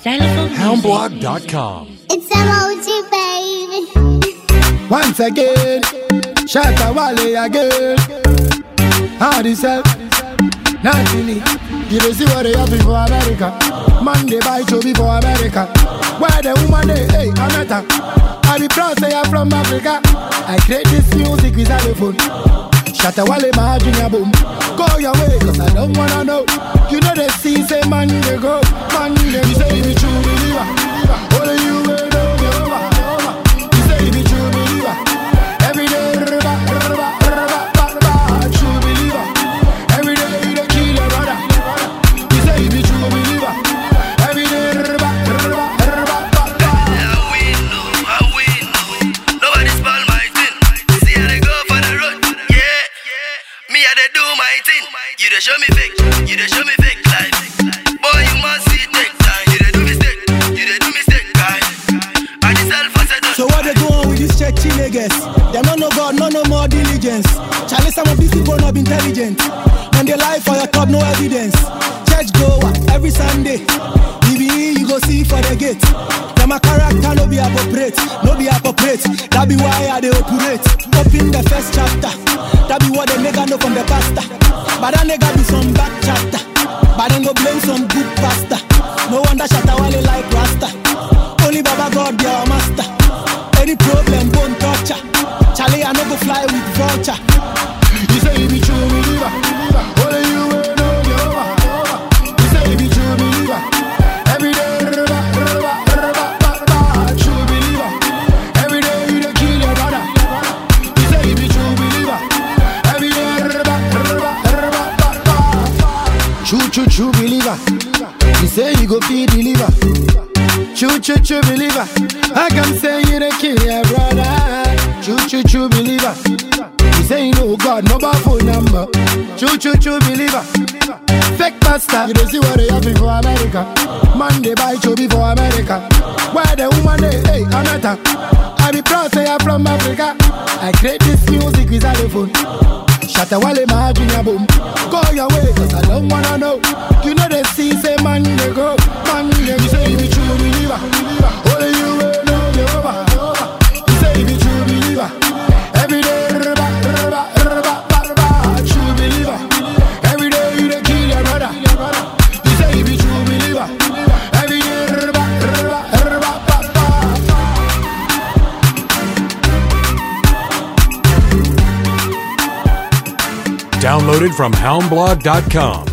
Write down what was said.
Houndblog.com. It's emoji, baby. Once again, Shatta Wale again. How this help? Nothing. You don't see what they have for America. Monday buy to be for America. Where the woman they, hey, I'm not her. I be proud say I'm from Africa. I create this music with a phone. Shatta Wale my junior boom. Go your way, cause I don't wanna know. You know they see say man they go. Man they you say be true believer. Only you will know me over. You say be true believer. Every day true believer. Every day you dey kill your brother. You say be true believer. Every day I win. Nobody spoil my thing. See how they go for the road. Yeah. Me I they do my thing. You dey show me fake life. Boy, you must see take time. You dey do mistake, guy. I just self as I do. So what they go on with these churchy niggas? They no God, no more diligence. Charlie, some of these people not intelligent. And they lie for your top, no evidence. Church goer every Sunday. BBE you go see for the gate. Them a character no be appropriate. That be why I they operate. Open the first chapter. That be what the nigga know from the pastor. But that nigga be some bad chapter. But then go blame some good pastor. No wonder Shatta Wale like Rasta. Only Baba God be our master. Any problem, bone torture. Charlie, I no go fly with vulture. You say you be true believer. Only you will know me over. You say you be true believer. Every day true believer. Every day you dey kill your brother. You say you be true believer. Every day true believer. You say you go be deliver. True believer. I can say you dey kill your brother. True believer. You say you know God, no bad phone number. True believer. Fake pastor. You don't see what they have for America. Monday buy to be for America. Where the woman they, hey, I'm not her. I be proud say I'm from Africa. I create this music with a phone. Shatta Wale my junior boom. Go your way, cause I don't wanna know. You know they see say man they go. You say you be true believer. Only you will know me over. You say you be true believer. Every day true believer. Every day you dey kill your brother. You say you be true believer. Every day Downloaded from Houndblog.com.